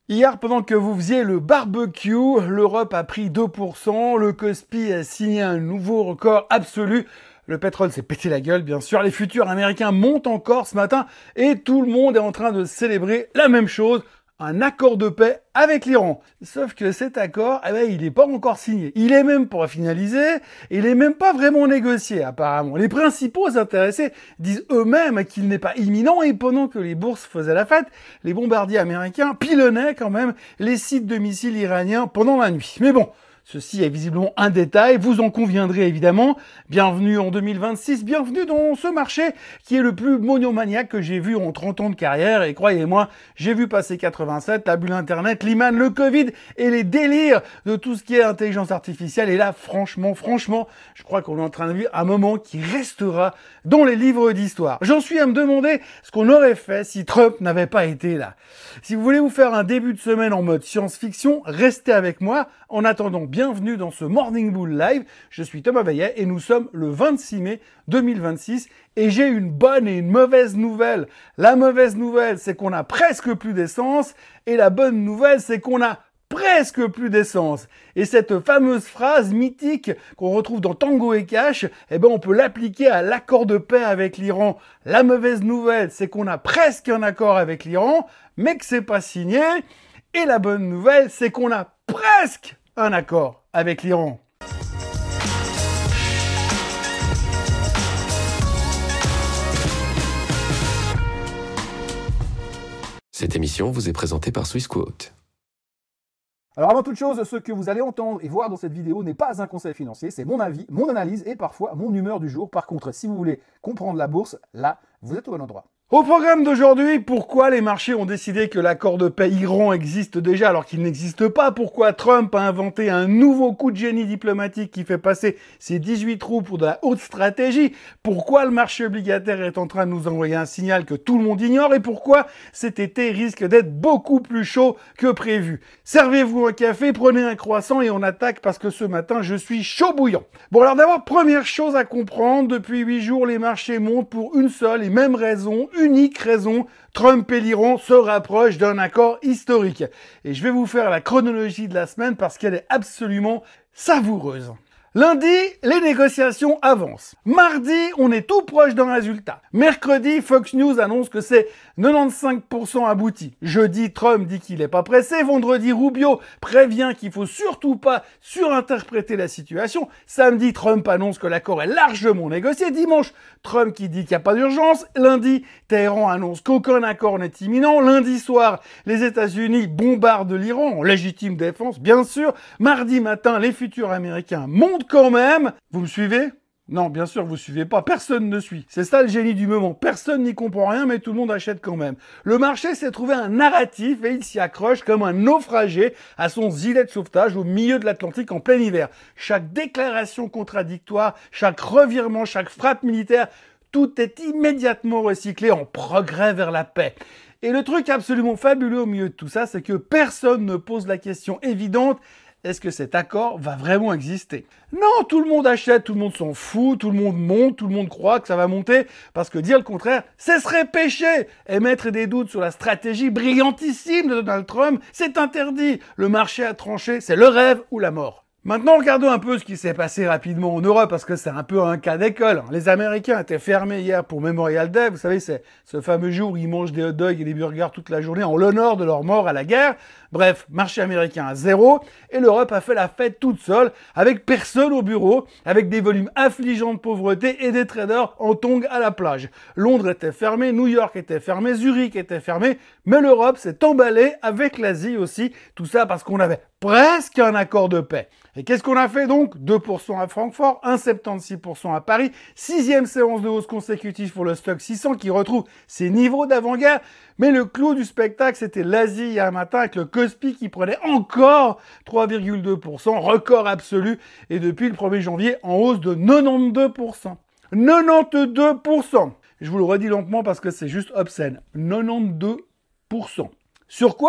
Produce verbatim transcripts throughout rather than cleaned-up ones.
Hier, pendant que vous faisiez le barbecue, l'Europe a pris deux pour cent, le Kospi a signé un nouveau record absolu. Le pétrole s'est pété la gueule, bien sûr. Les futurs américains montent encore ce matin et tout le monde est en train de célébrer la même chose, un accord de paix avec l'Iran. Sauf que cet accord, eh ben, il n'est pas encore signé. Il est même pas finalisé, il est même pas vraiment négocié, apparemment. Les principaux intéressés disent eux-mêmes qu'il n'est pas imminent et pendant que les bourses faisaient la fête, les bombardiers américains pilonnaient quand même les sites de missiles iraniens pendant la nuit. Mais bon, ceci est visiblement un détail, vous en conviendrez évidemment. Bienvenue en deux mille vingt-six, bienvenue dans ce marché qui est le plus monomaniaque que j'ai vu en trente ans de carrière. Et croyez-moi, j'ai vu passer quatre-vingt-sept, la bulle internet, l'Iman, le Covid et les délires de tout ce qui est intelligence artificielle. Et là, franchement, franchement, je crois qu'on est en train de vivre un moment qui restera dans les livres d'histoire. J'en suis à me demander ce qu'on aurait fait si Trump n'avait pas été là. Si vous voulez vous faire un début de semaine en mode science-fiction, restez avec moi. En attendant, bienvenue dans ce Morning Bull Live. Je suis Thomas Baillet et nous sommes le vingt-six mai deux mille vingt-six et j'ai une bonne et une mauvaise nouvelle. La mauvaise nouvelle, c'est qu'on a presque plus d'essence et la bonne nouvelle, c'est qu'on a presque plus d'essence. Et cette fameuse phrase mythique qu'on retrouve dans Tango et Cash, eh ben on peut l'appliquer à l'accord de paix avec l'Iran. La mauvaise nouvelle, c'est qu'on a presque un accord avec l'Iran, mais que c'est pas signé. Et la bonne nouvelle, c'est qu'on a presque un accord avec l'Iran. Cette émission vous est présentée par Swissquote. Alors avant toute chose, ce que vous allez entendre et voir dans cette vidéo n'est pas un conseil financier, c'est mon avis, mon analyse et parfois mon humeur du jour. Par contre, si vous voulez comprendre la bourse, là, vous êtes au bon endroit. Au programme d'aujourd'hui, pourquoi les marchés ont décidé que l'accord de paix Iran existe déjà alors qu'il n'existe pas? Pourquoi Trump a inventé un nouveau coup de génie diplomatique qui fait passer ses dix-huit trous pour de la haute stratégie? Pourquoi le marché obligataire est en train de nous envoyer un signal que tout le monde ignore? Et pourquoi cet été risque d'être beaucoup plus chaud que prévu? Servez-vous un café, prenez un croissant et on attaque parce que ce matin, je suis chaud bouillant. Bon alors d'abord, première chose à comprendre, depuis huit jours, les marchés montent pour une seule et même raison, unique raison, Trump et l'Iran se rapprochent d'un accord historique. Et je vais vous faire la chronologie de la semaine parce qu'elle est absolument savoureuse. Lundi, les négociations avancent. Mardi, on est tout proche d'un résultat. Mercredi, Fox News annonce que c'est quatre-vingt-quinze pour cent abouti. Jeudi, Trump dit qu'il n'est pas pressé. Vendredi, Rubio prévient qu'il faut surtout pas surinterpréter la situation. Samedi, Trump annonce que l'accord est largement négocié. Dimanche, Trump qui dit qu'il n'y a pas d'urgence. Lundi, Téhéran annonce qu'aucun accord n'est imminent. Lundi soir, les États-Unis bombardent l'Iran en légitime défense, bien sûr. Mardi matin, les futurs Américains montent quand même. Vous me suivez? Non, bien sûr, vous suivez pas. Personne ne suit. C'est ça le génie du moment. Personne n'y comprend rien, mais tout le monde achète quand même. Le marché s'est trouvé un narratif et il s'y accroche comme un naufragé à son gilet de sauvetage au milieu de l'Atlantique en plein hiver. Chaque déclaration contradictoire, chaque revirement, chaque frappe militaire, tout est immédiatement recyclé en progrès vers la paix. Et le truc absolument fabuleux au milieu de tout ça, c'est que personne ne pose la question évidente: est-ce que cet accord va vraiment exister? Non, tout le monde achète, tout le monde s'en fout, tout le monde monte, tout le monde croit que ça va monter, parce que dire le contraire, ce serait péché. Émettre des doutes sur la stratégie brillantissime de Donald Trump, c'est interdit. Le marché a tranché, c'est le rêve ou la mort. Maintenant, regardons un peu ce qui s'est passé rapidement en Europe, parce que c'est un peu un cas d'école. Les Américains étaient fermés hier pour Memorial Day. Vous savez, c'est ce fameux jour où ils mangent des hot dogs et des burgers toute la journée en l'honneur de leur mort à la guerre. Bref, marché américain à zéro, et l'Europe a fait la fête toute seule, avec personne au bureau, avec des volumes affligeants de pauvreté et des traders en tongs à la plage. Londres était fermé, New York était fermé, Zurich était fermé, mais l'Europe s'est emballée avec l'Asie aussi. Tout ça parce qu'on avait presque un accord de paix. Et qu'est-ce qu'on a fait donc? deux pour cent à Francfort, un virgule soixante-seize pour cent à Paris, sixième séance de hausse consécutive pour le stock six cents qui retrouve ses niveaux d'avant-guerre. Mais le clou du spectacle, c'était l'Asie hier matin avec le Kospi qui prenait encore trois virgule deux pour cent, record absolu, et depuis le premier janvier en hausse de quatre-vingt-douze pour cent. quatre-vingt-douze pour cent. Je vous le redis lentement parce que c'est juste obscène. quatre-vingt-douze pour cent. Sur quoi?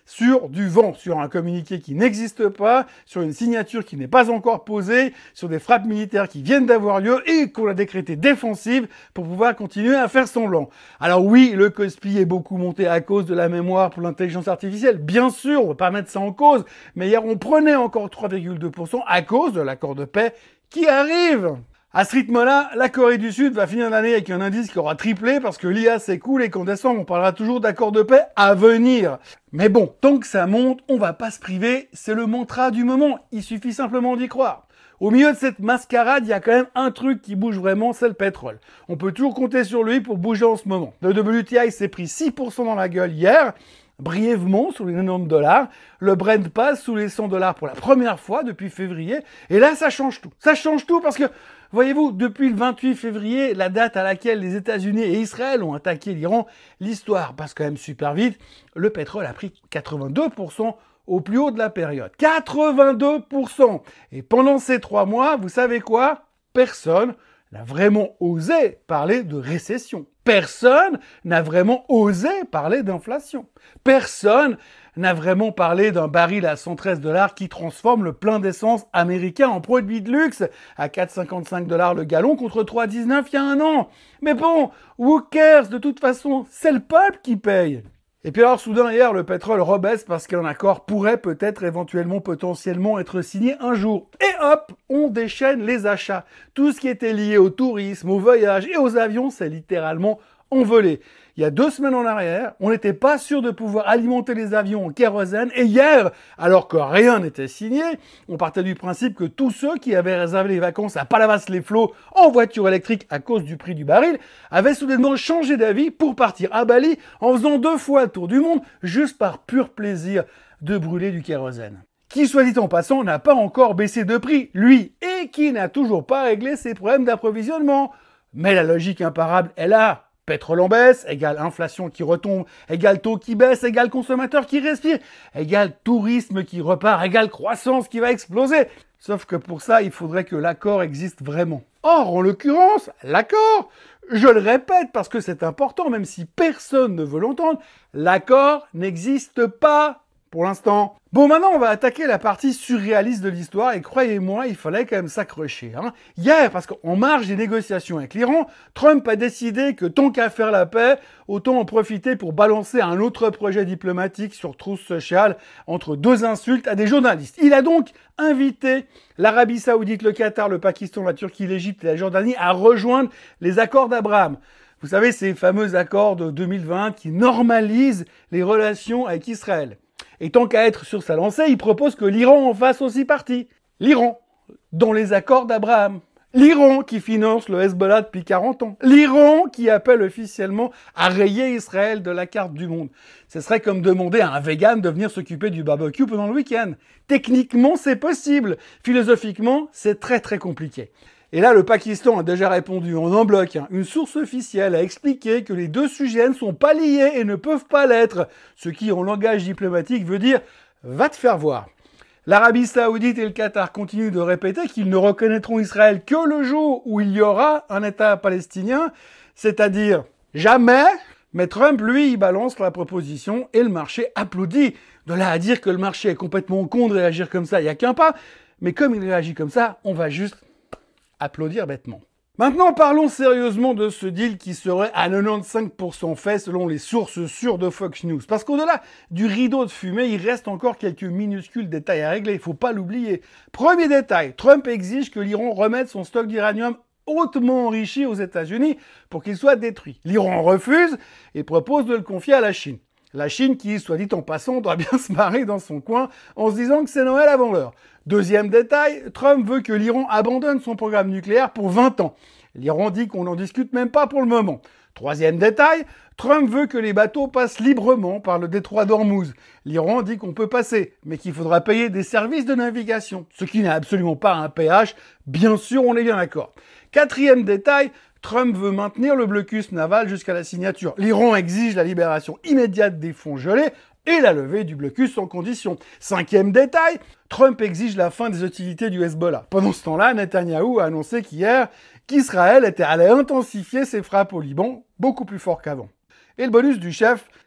sur du vent, sur un communiqué qui n'existe pas, sur une signature qui n'est pas encore posée, sur des frappes militaires qui viennent d'avoir lieu et qu'on a décrété défensive pour pouvoir continuer à faire semblant. Alors oui, le Kospi est beaucoup monté à cause de la mémoire pour l'intelligence artificielle. Bien sûr, on ne va pas mettre ça en cause, mais hier on prenait encore trois virgule deux pour cent à cause de l'accord de paix qui arrive. À ce rythme-là, la Corée du Sud va finir l'année avec un indice qui aura triplé parce que l'I A s'écoule et qu'en décembre, on parlera toujours d'accord de paix à venir. Mais bon, tant que ça monte, on va pas se priver, c'est le mantra du moment, il suffit simplement d'y croire. Au milieu de cette mascarade, il y a quand même un truc qui bouge vraiment, c'est le pétrole. On peut toujours compter sur lui pour bouger en ce moment. Le W T I s'est pris six pour cent dans la gueule hier, brièvement sous les quatre-vingt-dix dollars. Le Brent passe sous les cent dollars pour la première fois depuis février. Et là, ça change tout. Ça change tout parce que, voyez-vous, depuis le vingt-huit février, la date à laquelle les États-Unis et Israël ont attaqué l'Iran, l'histoire passe quand même super vite. Le pétrole a pris quatre-vingt-deux pour cent au plus haut de la période. quatre-vingt-deux pour cent. Et pendant ces trois mois, vous savez quoi? Personne n'a vraiment osé parler de récession. Personne n'a vraiment osé parler d'inflation. Personne n'a vraiment parlé d'un baril à cent treize dollars qui transforme le plein d'essence américain en produit de luxe à quatre virgule cinquante-cinq dollars le gallon contre trois virgule dix-neuf il y a un an. Mais bon, who cares? De toute façon, c'est le peuple qui paye. Et puis alors, soudain, hier, le pétrole rebaisse parce qu'un accord pourrait peut-être, éventuellement, potentiellement être signé un jour. Et hop, on déchaîne les achats. Tout ce qui était lié au tourisme, au voyage et aux avions, c'est littéralement envolé. Il y a deux semaines en arrière, on n'était pas sûr de pouvoir alimenter les avions en kérosène. Et hier, alors que rien n'était signé, on partait du principe que tous ceux qui avaient réservé les vacances à Palavas-les-Flots en voiture électrique à cause du prix du baril avaient soudainement changé d'avis pour partir à Bali en faisant deux fois le tour du monde juste par pur plaisir de brûler du kérosène. Qui, soit dit en passant, n'a pas encore baissé de prix, lui, et qui n'a toujours pas réglé ses problèmes d'approvisionnement. Mais la logique imparable est là. Pétrole en baisse, égale inflation qui retombe, égale taux qui baisse, égale consommateur qui respire, égale tourisme qui repart, égale croissance qui va exploser. Sauf que pour ça, il faudrait que l'accord existe vraiment. Or, en l'occurrence, l'accord, je le répète parce que c'est important, même si personne ne veut l'entendre, l'accord n'existe pas pour l'instant. Bon, maintenant, on va attaquer la partie surréaliste de l'histoire et croyez-moi, il fallait quand même s'accrocher. Hein. Hier, parce qu'en marge des négociations avec l'Iran, Trump a décidé que tant qu'à faire la paix, autant en profiter pour balancer un autre projet diplomatique sur Truth Social entre deux insultes à des journalistes. Il a donc invité l'Arabie Saoudite, le Qatar, le Pakistan, la Turquie, l'Égypte et la Jordanie à rejoindre les accords d'Abraham. Vous savez, ces fameux accords de deux mille vingt qui normalisent les relations avec Israël. Et tant qu'à être sur sa lancée, il propose que l'Iran en fasse aussi partie. L'Iran, dans les accords d'Abraham. L'Iran qui finance le Hezbollah depuis quarante ans. L'Iran qui appelle officiellement à rayer Israël de la carte du monde. Ce serait comme demander à un vegan de venir s'occuper du barbecue pendant le week-end. Techniquement, c'est possible. Philosophiquement, c'est très très compliqué. Et là, le Pakistan a déjà répondu en un bloc. Une source officielle a expliqué que les deux sujets ne sont pas liés et ne peuvent pas l'être. Ce qui, en langage diplomatique, veut dire « va te faire voir ». L'Arabie Saoudite et le Qatar continuent de répéter qu'ils ne reconnaîtront Israël que le jour où il y aura un État palestinien, c'est-à-dire jamais. Mais Trump, lui, il balance la proposition et le marché applaudit. De là à dire que le marché est complètement con de réagir comme ça, il n'y a qu'un pas. Mais comme il réagit comme ça, on va juste applaudir bêtement. Maintenant, parlons sérieusement de ce deal qui serait à quatre-vingt-quinze pour cent fait selon les sources sûres de Fox News. Parce qu'au-delà du rideau de fumée, il reste encore quelques minuscules détails à régler, il faut pas l'oublier. Premier détail, Trump exige que l'Iran remette son stock d'uranium hautement enrichi aux États-Unis pour qu'il soit détruit. L'Iran refuse et propose de le confier à la Chine. La Chine qui, soit dit en passant, doit bien se marrer dans son coin en se disant que c'est Noël avant l'heure. Deuxième détail, Trump veut que l'Iran abandonne son programme nucléaire pour vingt ans. L'Iran dit qu'on n'en discute même pas pour le moment. Troisième détail, Trump veut que les bateaux passent librement par le détroit d'Ormuz. L'Iran dit qu'on peut passer, mais qu'il faudra payer des services de navigation, ce qui n'est absolument pas un péage. Bien sûr, on est bien d'accord. Quatrième détail, Trump veut maintenir le blocus naval jusqu'à la signature. L'Iran exige la libération immédiate des fonds gelés et la levée du blocus sans condition. Cinquième détail, Trump exige la fin des hostilités du Hezbollah. Pendant ce temps-là, Netanyahou a annoncé qu'hier, qu'Israël était allé intensifier ses frappes au Liban, beaucoup plus fort qu'avant. Et le bonus du chef,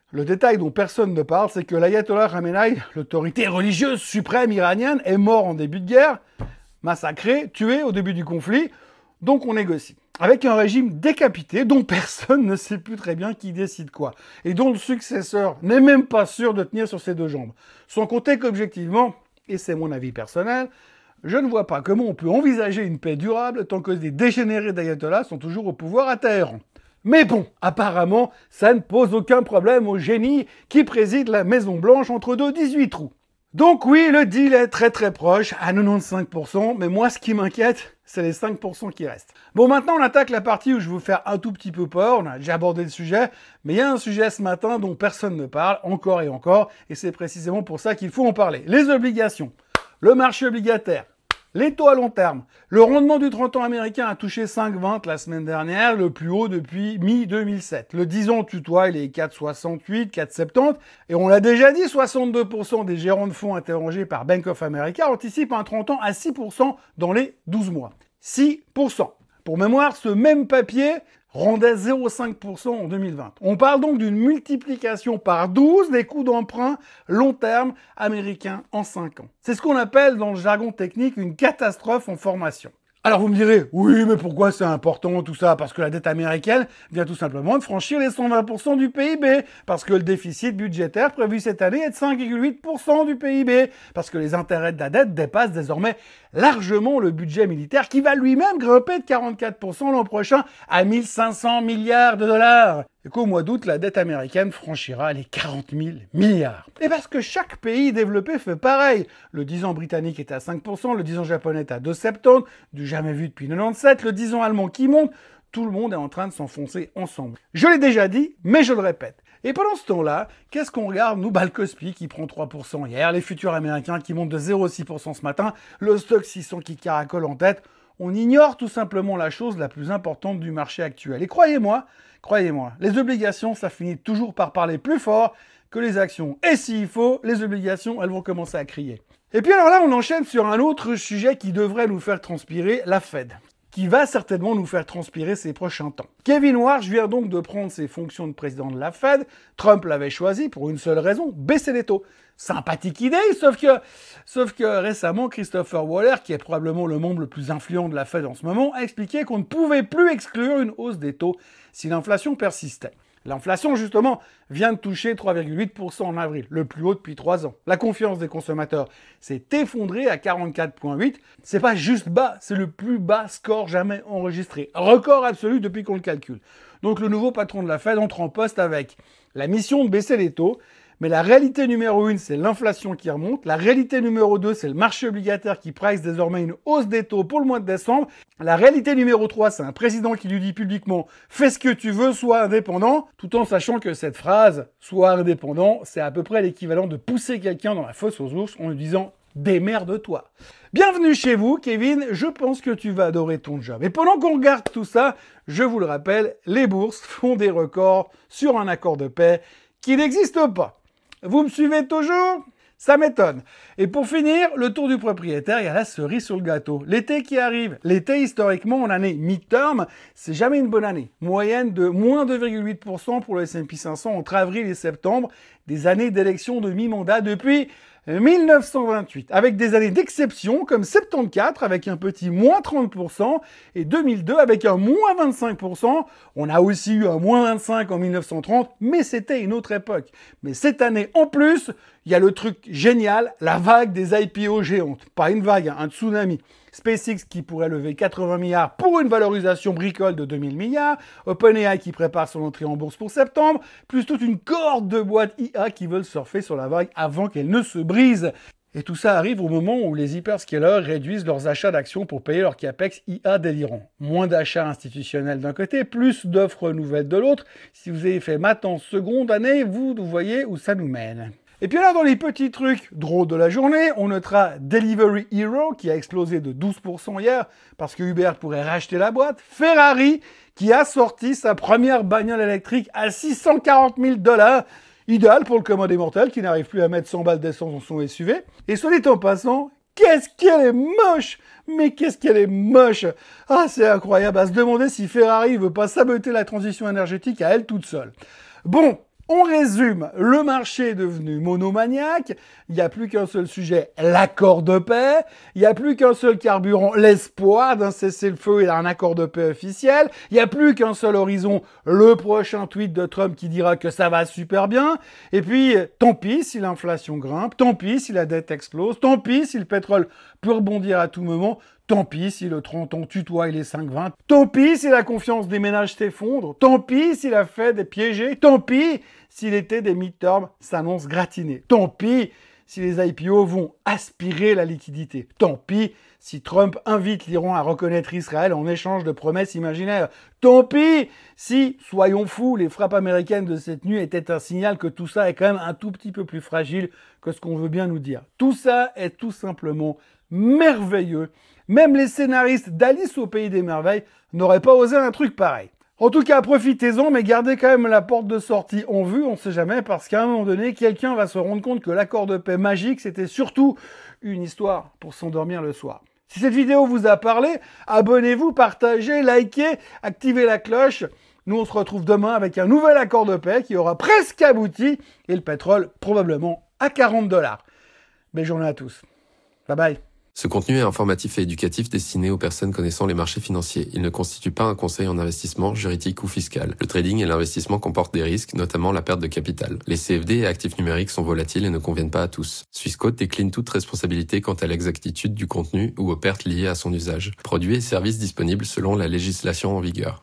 Le détail dont personne ne parle, c'est que l'ayatollah Khamenei, l'autorité religieuse suprême iranienne, est mort en début de guerre, massacré, tué au début du conflit, donc on négocie. Avec un régime décapité dont personne ne sait plus très bien qui décide quoi, et dont le successeur n'est même pas sûr de tenir sur ses deux jambes. Sans compter qu'objectivement, et c'est mon avis personnel, je ne vois pas comment on peut envisager une paix durable tant que des dégénérés d'ayatollahs sont toujours au pouvoir à Téhéran. Mais bon, apparemment, ça ne pose aucun problème au génie qui préside la Maison Blanche entre deux dix-huit trous. Donc oui, le deal est très très proche, à quatre-vingt-quinze pour cent, mais moi ce qui m'inquiète, c'est les cinq pour cent qui restent. Bon, maintenant on attaque la partie où je vais vous faire un tout petit peu peur, on a déjà abordé le sujet, mais il y a un sujet ce matin dont personne ne parle, encore et encore, et c'est précisément pour ça qu'il faut en parler. Les obligations, le marché obligataire, les taux à long terme. Le rendement du trente ans américain a touché cinq virgule vingt la semaine dernière, le plus haut depuis mi deux mille sept. Le dix ans tutoie, il est quatre virgule soixante-huit, quatre virgule soixante-dix. Et on l'a déjà dit, soixante-deux pour cent des gérants de fonds interrogés par Bank of America anticipent un trente ans à six pour cent dans les douze mois. six pour cent. Pour mémoire, ce même papier rendait zéro virgule cinq pour cent en deux mille vingt. On parle donc d'une multiplication par douze des coûts d'emprunt long terme américains en cinq ans. C'est ce qu'on appelle dans le jargon technique une catastrophe en formation. Alors vous me direz, oui, mais pourquoi c'est important tout ça? Parce que la dette américaine vient tout simplement de franchir les cent vingt pour cent du P I B, parce que le déficit budgétaire prévu cette année est de cinq virgule huit pour cent du P I B, parce que les intérêts de la dette dépassent désormais largement le budget militaire qui va lui-même grimper de quarante-quatre pour cent l'an prochain à mille cinq cents milliards de dollars. Et qu'au mois d'août, la dette américaine franchira les quarante mille milliards. Et parce que chaque pays développé fait pareil. Le dix ans britannique est à cinq pour cent, le dix ans japonais est à deux virgule soixante-dix, du jamais vu depuis quatre-vingt-dix-sept, le dix ans allemand qui monte, tout le monde est en train de s'enfoncer ensemble. Je l'ai déjà dit, mais je le répète. Et pendant ce temps-là, qu'est-ce qu'on regarde? Nous, bah, le Kospi qui prend trois pour cent hier, les futurs américains qui montent de zéro virgule six pour cent ce matin, le stock six cents qui caracole en tête. On ignore tout simplement la chose la plus importante du marché actuel. Et croyez-moi, croyez-moi, les obligations, ça finit toujours par parler plus fort que les actions. Et s'il faut, les obligations, elles vont commencer à crier. Et puis alors là, on enchaîne sur un autre sujet qui devrait nous faire transpirer, la Fed, qui va certainement nous faire transpirer ces prochains temps. Kevin Warsh vient donc de prendre ses fonctions de président de la Fed. Trump l'avait choisi pour une seule raison, baisser les taux. Sympathique idée, sauf que, sauf que récemment, Christopher Waller, qui est probablement le membre le plus influent de la Fed en ce moment, a expliqué qu'on ne pouvait plus exclure une hausse des taux si l'inflation persistait. L'inflation, justement, vient de toucher trois virgule huit pour cent en avril, le plus haut depuis trois ans. La confiance des consommateurs s'est effondrée à quarante-quatre virgule huit. C'est pas juste bas, c'est le plus bas score jamais enregistré. Record absolu depuis qu'on le calcule. Donc le nouveau patron de la Fed entre en poste avec la mission de baisser les taux. Mais la réalité numéro une, c'est l'inflation qui remonte. La réalité numéro deux, c'est le marché obligataire qui price désormais une hausse des taux pour le mois de décembre. La réalité numéro trois, c'est un président qui lui dit publiquement « Fais ce que tu veux, sois indépendant », tout en sachant que cette phrase « Sois indépendant », c'est à peu près l'équivalent de pousser quelqu'un dans la fosse aux ours en lui disant « Démerde-toi ». Bienvenue chez vous, Kevin, je pense que tu vas adorer ton job. Et pendant qu'on regarde tout ça, je vous le rappelle, les bourses font des records sur un accord de paix qui n'existe pas. Vous me suivez toujours? Ça m'étonne. Et pour finir, le tour du propriétaire, il y a la cerise sur le gâteau. L'été qui arrive. L'été, historiquement, en année mid-term, c'est jamais une bonne année. Moyenne de moins deux virgule huit pour cent pour le S and P cinq cents entre avril et septembre. Des années d'élection de mi-mandat depuis mille neuf cent vingt-huit. Avec des années d'exception comme soixante-quatorze avec un petit moins trente pour cent et deux mille deux avec un moins vingt-cinq pour cent. On a aussi eu un moins vingt-cinq en mille neuf cent trente, mais c'était une autre époque. Mais cette année, en plus, il y a le truc génial, la vague des I P O géantes. Pas une vague, un tsunami. SpaceX qui pourrait lever quatre-vingts milliards pour une valorisation bricole de deux mille milliards, OpenAI qui prépare son entrée en bourse pour septembre, plus toute une cohorte de boîtes I A qui veulent surfer sur la vague avant qu'elle ne se brise. Et tout ça arrive au moment où les hyperscalers réduisent leurs achats d'actions pour payer leur capex I A délirant. Moins d'achats institutionnels d'un côté, plus d'offres nouvelles de l'autre. Si vous avez fait maths en seconde année, vous voyez où ça nous mène. Et puis là, dans les petits trucs drôles de la journée, on notera Delivery Hero qui a explosé de douze pour cent hier parce que Uber pourrait racheter la boîte. Ferrari qui a sorti sa première bagnole électrique à six cent quarante mille dollars. Idéal pour le commode des mortels qui n'arrive plus à mettre cent balles d'essence dans son S U V. Et soit dit en passant, qu'est-ce qu'elle est moche! Mais qu'est-ce qu'elle est moche! Ah, c'est incroyable à se demander si Ferrari veut pas saboter la transition énergétique à elle toute seule. Bon. On résume, le marché est devenu monomaniaque, il n'y a plus qu'un seul sujet, l'accord de paix, il n'y a plus qu'un seul carburant, l'espoir d'un cessez-le-feu et d'un accord de paix officiel, il n'y a plus qu'un seul horizon, le prochain tweet de Trump qui dira que ça va super bien, et puis tant pis si l'inflation grimpe, tant pis si la dette explose, tant pis si le pétrole peut rebondir à tout moment, tant pis si le trente ans tutoie les cinq vingt, tant pis si la confiance des ménages s'effondre, tant pis si la Fed est piégée, tant pis si l'été des midterms s'annonce gratiné, tant pis si les I P O vont aspirer la liquidité, tant pis si Trump invite l'Iran à reconnaître Israël en échange de promesses imaginaires, tant pis si, soyons fous, les frappes américaines de cette nuit étaient un signal que tout ça est quand même un tout petit peu plus fragile que ce qu'on veut bien nous dire. Tout ça est tout simplement merveilleux. Même les scénaristes d'Alice au Pays des Merveilles n'auraient pas osé un truc pareil. En tout cas, profitez-en, mais gardez quand même la porte de sortie en vue, on ne sait jamais, parce qu'à un moment donné, quelqu'un va se rendre compte que l'accord de paix magique, c'était surtout une histoire pour s'endormir le soir. Si cette vidéo vous a parlé, abonnez-vous, partagez, likez, activez la cloche. Nous, on se retrouve demain avec un nouvel accord de paix qui aura presque abouti et le pétrole probablement à quarante dollars. Belle journée à tous. Bye bye. Ce contenu est informatif et éducatif destiné aux personnes connaissant les marchés financiers. Il ne constitue pas un conseil en investissement, juridique ou fiscal. Le trading et l'investissement comportent des risques, notamment la perte de capital. Les C F D et actifs numériques sont volatiles et ne conviennent pas à tous. Swissquote décline toute responsabilité quant à l'exactitude du contenu ou aux pertes liées à son usage. Produits et services disponibles selon la législation en vigueur.